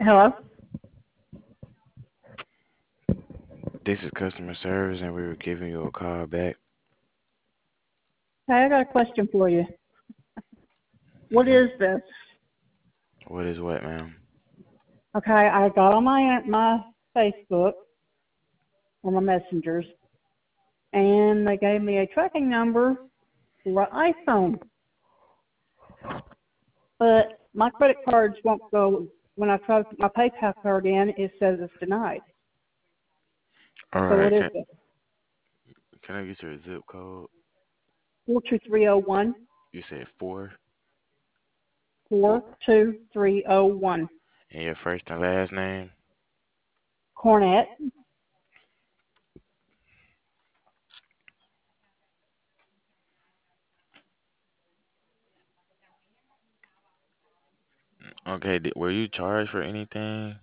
Hello. This is customer service, and we were giving you a call back. Hey, I got a question for you. What hmm is this? What is what, ma'am? Okay, I got on my Facebook on my messengers, and they gave me a tracking number for an iPhone, but my credit cards won't go. When I try to put my PayPal card in, it says it's denied. All So what right, is can it? can I get your zip code? 42301. You said four, four, 42301. and your first and last name. Cornet. Okay, were you charged for anything?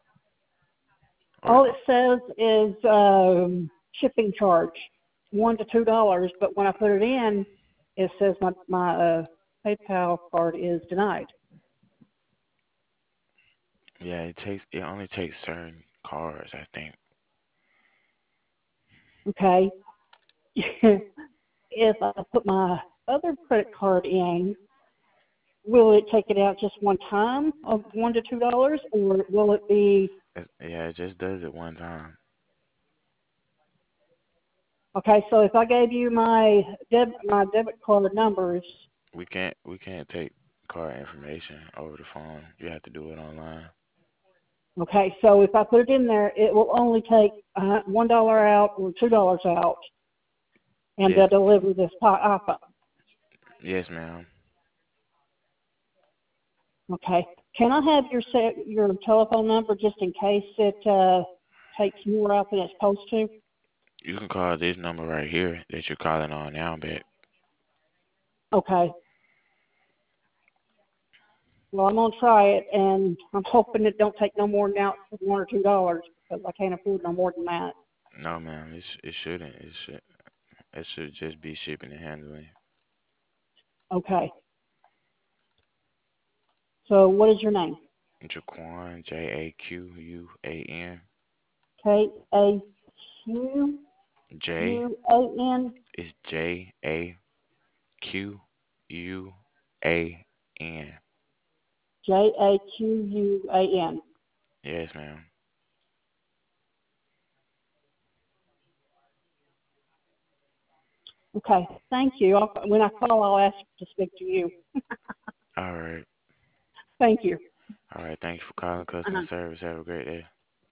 Or All it says is shipping charge, $1 to $2. But when I put it in, it says my PayPal card is denied. yeah, it only takes certain cards, I think. Okay. If I put my other credit card in, will it take it out just one time of $1 to $2, or will it be Yeah, it just does it one time. okay? So if I gave you my debit card numbers, We can't take card information over the phone. You have to do it online. okay. So if I put it in there, it will only take $1 out or $2 out, and Yes, they'll deliver this iPhone. yes, ma'am. Okay. Can I have your telephone number just in case it takes more out than it's supposed to? You can call this number right here that you're calling on now back. Okay. Well, I'm gonna try it, and I'm hoping it don't take no more than out $1 or $2 because I can't afford no more than that. No, ma'am, it shouldn't. It should just be shipping and handling. Okay. So what is your name? Jaquan, Jaquan. K-A-Q-U-A-N. J is Jaquan. Jaquan. Yes, ma'am. Okay. Thank you. When I call, I'll ask to speak to you. All right. Thank you. All right. Thank you for calling customer Uh-huh. service. Have a great day.